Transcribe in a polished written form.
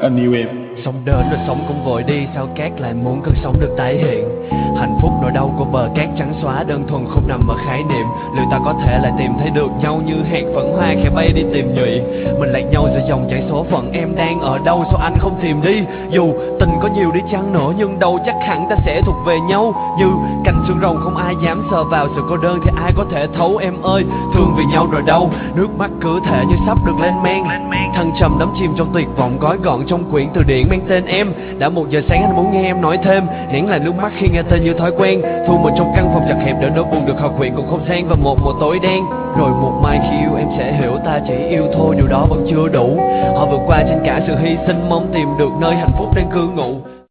anh yêu em. Sống đến rồi sống cũng vội đi, sao cát lại muốn cơn sóng được tái hiện. Hạnh phúc nỗi đau của bờ cát trắng xóa, đơn thuần không nằm ở khái niệm. Liệu ta có thể lại tìm thấy được nhau như hạt phấn hoa khẽ bay đi tìm nhụy. Mình lạc nhau giữa dòng chảy số phận, em đang ở đâu sao anh không tìm đi. Dù tình có nhiều đi chăng nữa nhưng đâu chắc hẳn ta sẽ thuộc về nhau. Như cành xương rồng không ai dám sờ vào, sự cô đơn thì ai có thể thấu. Em ơi thương vì nhau rồi đâu, nước mắt cứ thể như sắp được lên men. Thăng trầm đắm chìm trong tuyệt vọng, gói gọn trong quyển từ điển mang tên em. Đã 1 giờ sáng anh muốn nghe em nói thêm, nén lại nước mắt khi nghe tên như thói quen. Thu mình trong căn phòng chật hẹp để nỗi buồn được hợp quyện cùng không gian và một mùa tối đen. Rồi một mai khi yêu em sẽ hiểu ta chỉ yêu thôi, điều đó vẫn chưa đủ. Họ vượt qua trên cả sự hy sinh, mong tìm được nơi hạnh phúc đang cư ngụ.